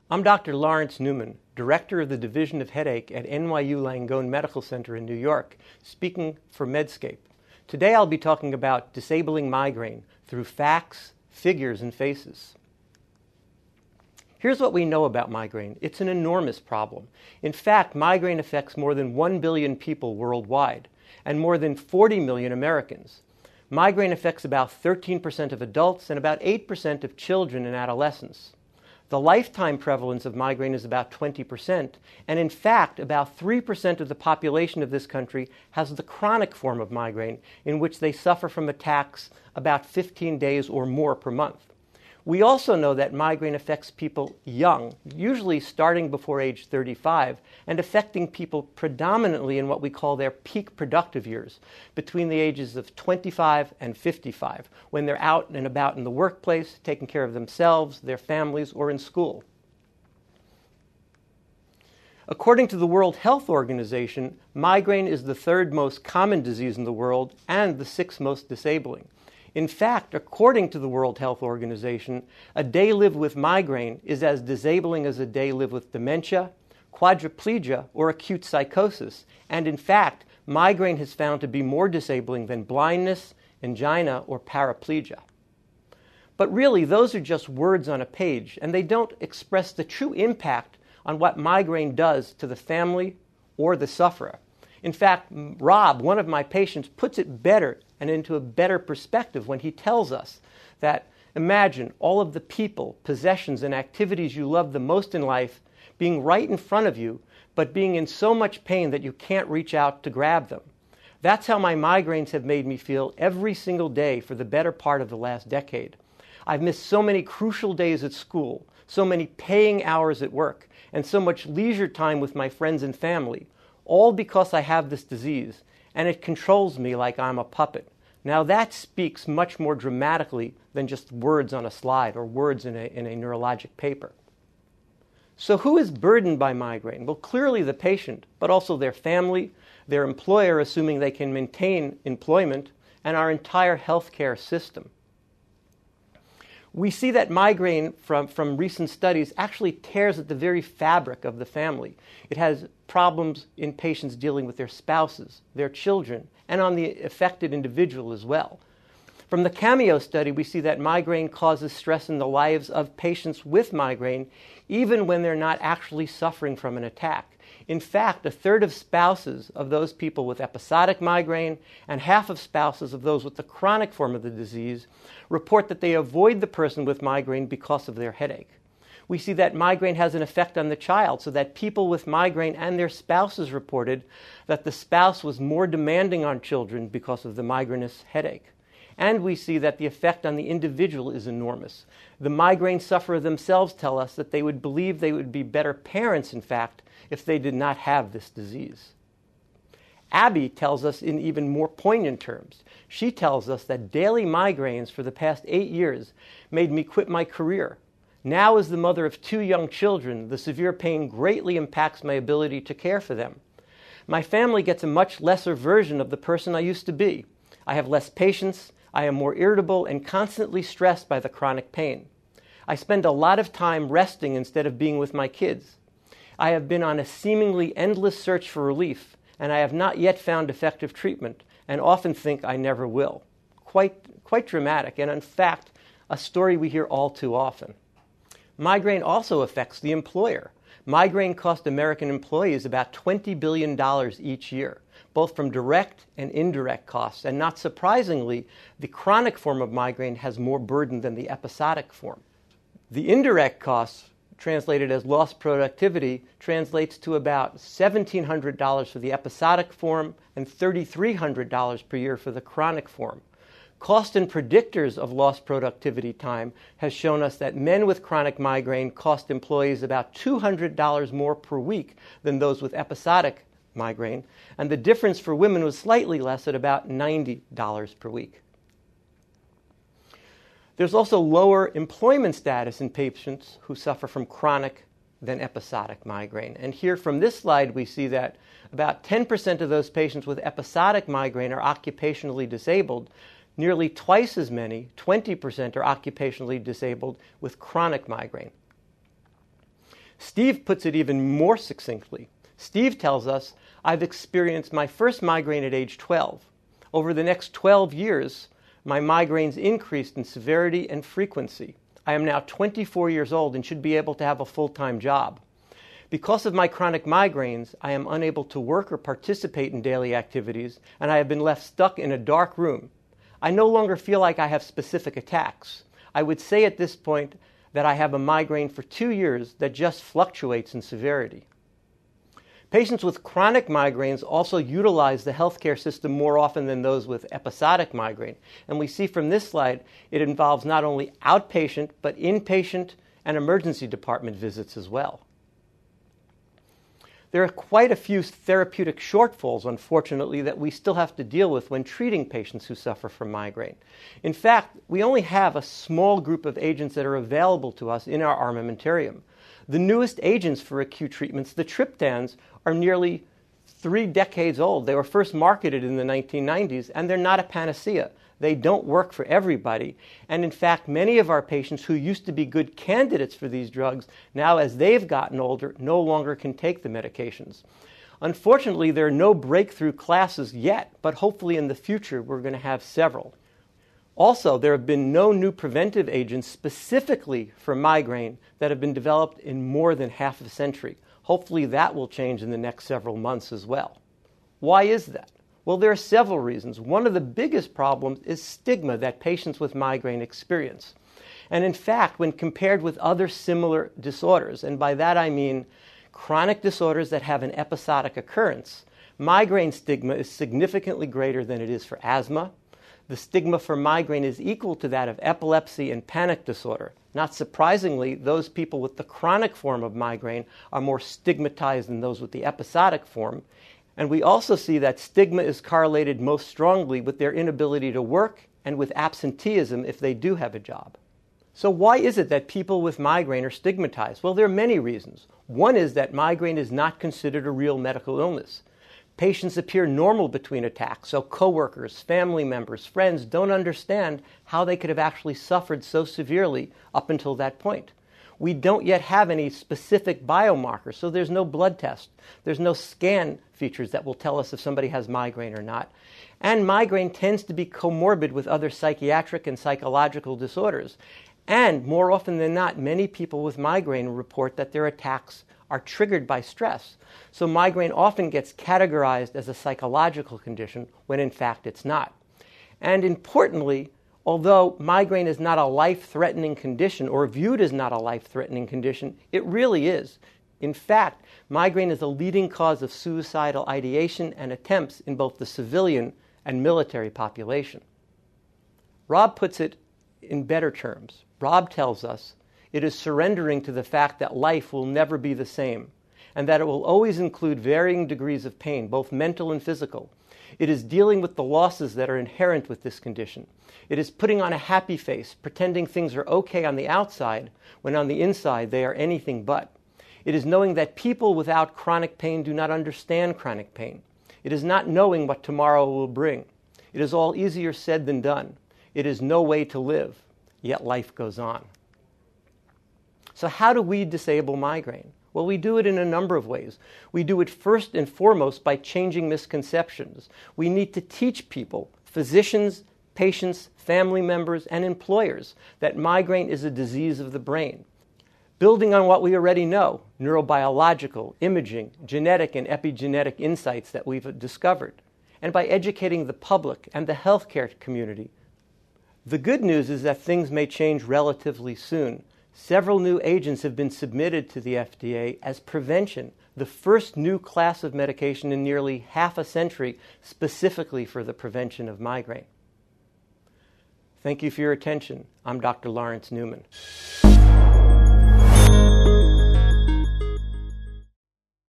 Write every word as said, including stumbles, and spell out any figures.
I'm Doctor Lawrence Newman, Director of the Division of Headache at N Y U Langone Medical Center in New York, speaking for Medscape. Today I'll be talking about disabling migraine through facts, figures, and faces. Here's what we know about migraine. It's an enormous problem. In fact, migraine affects more than one billion people worldwide and more than forty million Americans. Migraine affects about thirteen percent of adults and about eight percent of children and adolescents. The lifetime prevalence of migraine is about twenty percent, and in fact, about three percent of the population of this country has the chronic form of migraine, in which they suffer from attacks about fifteen days or more per month. We also know that migraine affects people young, usually starting before age thirty-five, and affecting people predominantly in what we call their peak productive years, between the ages of twenty-five and fifty-five, when they're out and about in the workplace, taking care of themselves, their families, or in school. According to the World Health Organization, migraine is the third most common disease in the world and the sixth most disabling. In fact, according to the World Health Organization, a day lived with migraine is as disabling as a day lived with dementia, quadriplegia, or acute psychosis. And in fact, migraine is found to be more disabling than blindness, angina, or paraplegia. But really, those are just words on a page, and they don't express the true impact on what migraine does to the family or the sufferer. In fact, Rob, one of my patients, puts it better and into a better perspective when he tells us that imagine all of the people, possessions, and activities you love the most in life being right in front of you, but being in so much pain that you can't reach out to grab them. That's how my migraines have made me feel every single day for the better part of the last decade. I've missed so many crucial days at school, so many paying hours at work, and so much leisure time with my friends and family, all because I have this disease, and it controls me like I'm a puppet. Now that speaks much more dramatically than just words on a slide or words in a, in a neurologic paper. So who is burdened by migraine? Well, clearly the patient, but also their family, their employer, assuming they can maintain employment, and our entire healthcare system. We see that migraine from, from recent studies actually tears at the very fabric of the family. It has problems in patients dealing with their spouses, their children, and on the affected individual as well. From the CAMEO study, we see that migraine causes stress in the lives of patients with migraine, even when they're not actually suffering from an attack. In fact, a third of spouses of those people with episodic migraine and half of spouses of those with the chronic form of the disease report that they avoid the person with migraine because of their headache. We see that migraine has an effect on the child, so that people with migraine and their spouses reported that the spouse was more demanding on children because of the migrainous headache. And we see that the effect on the individual is enormous. The migraine sufferer themselves tell us that they would believe they would be better parents, in fact, if they did not have this disease. Abby tells us in even more poignant terms. She tells us that daily migraines for the past eight years made me quit my career. Now, as the mother of two young children, the severe pain greatly impacts my ability to care for them. My family gets a much lesser version of the person I used to be. I have less patience, I am more irritable, and constantly stressed by the chronic pain. I spend a lot of time resting instead of being with my kids. I have been on a seemingly endless search for relief, and I have not yet found effective treatment, and often think I never will. Quite, quite dramatic, and in fact, a story we hear all too often. Migraine also affects the employer. Migraine costs American employees about twenty billion dollars each year, both from direct and indirect costs. And not surprisingly, the chronic form of migraine has more burden than the episodic form. The indirect costs, translated as lost productivity, translates to about seventeen hundred dollars for the episodic form and three thousand three hundred dollars per year for the chronic form. Cost and predictors of lost productivity time has shown us that men with chronic migraine cost employees about two hundred dollars more per week than those with episodic migraine, and the difference for women was slightly less at about ninety dollars per week. There's also lower employment status in patients who suffer from chronic than episodic migraine. And here from this slide, we see that about ten percent of those patients with episodic migraine are occupationally disabled. Nearly twice as many, twenty percent, are occupationally disabled with chronic migraine. Steve puts it even more succinctly. Steve tells us, I've experienced my first migraine at age twelve. Over the next twelve years, my migraines increased in severity and frequency. I am now twenty-four years old and should be able to have a full-time job. Because of my chronic migraines, I am unable to work or participate in daily activities, and I have been left stuck in a dark room. I no longer feel like I have specific attacks. I would say at this point that I have a migraine for two years that just fluctuates in severity. Patients with chronic migraines also utilize the healthcare system more often than those with episodic migraine. And we see from this slide, it involves not only outpatient, but inpatient and emergency department visits as well. There are quite a few therapeutic shortfalls, unfortunately, that we still have to deal with when treating patients who suffer from migraine. In fact, we only have a small group of agents that are available to us in our armamentarium. The newest agents for acute treatments, the triptans, are nearly three decades old. They were first marketed in the nineteen nineties, and they're not a panacea. They don't work for everybody. And in fact, many of our patients who used to be good candidates for these drugs, now as they've gotten older, no longer can take the medications. Unfortunately, there are no breakthrough classes yet, but hopefully in the future we're going to have several. Also, there have been no new preventive agents specifically for migraine that have been developed in more than half a century. Hopefully that will change in the next several months as well. Why is that? Well, there are several reasons. One of the biggest problems is stigma that patients with migraine experience. And in fact, when compared with other similar disorders, and by that I mean chronic disorders that have an episodic occurrence, migraine stigma is significantly greater than it is for asthma. The stigma for migraine is equal to that of epilepsy and panic disorder. Not surprisingly, those people with the chronic form of migraine are more stigmatized than those with the episodic form. And we also see that stigma is correlated most strongly with their inability to work and with absenteeism if they do have a job. So why is it that people with migraine are stigmatized? Well, there are many reasons. One is that migraine is not considered a real medical illness. Patients appear normal between attacks, so coworkers, family members, friends don't understand how they could have actually suffered so severely up until that point. We don't yet have any specific biomarkers, so there's no blood test. There's no scan features that will tell us if somebody has migraine or not. And migraine tends to be comorbid with other psychiatric and psychological disorders. And more often than not, many people with migraine report that their attacks are triggered by stress. So migraine often gets categorized as a psychological condition when in fact it's not. And importantly, although migraine is not a life-threatening condition or viewed as not a life-threatening condition, it really is. In fact, migraine is a leading cause of suicidal ideation and attempts in both the civilian and military population. Rob puts it in better terms. Rob tells us it is surrendering to the fact that life will never be the same and that it will always include varying degrees of pain, both mental and physical. It is dealing with the losses that are inherent with this condition. It is putting on a happy face, pretending things are okay on the outside when on the inside they are anything but. It is knowing that people without chronic pain do not understand chronic pain. It is not knowing what tomorrow will bring. It is all easier said than done. It is no way to live, yet life goes on. So how do we disable migraine? Well, we do it in a number of ways. We do it first and foremost by changing misconceptions. We need to teach people, physicians, patients, family members, and employers, that migraine is a disease of the brain. Building on what we already know, neurobiological, imaging, genetic, and epigenetic insights that we've discovered, and by educating the public and the healthcare community. The good news is that things may change relatively soon. Several new agents have been submitted to the F D A as prevention, the first new class of medication in nearly half a century specifically for the prevention of migraine. Thank you for your attention. I'm Doctor Lawrence Newman.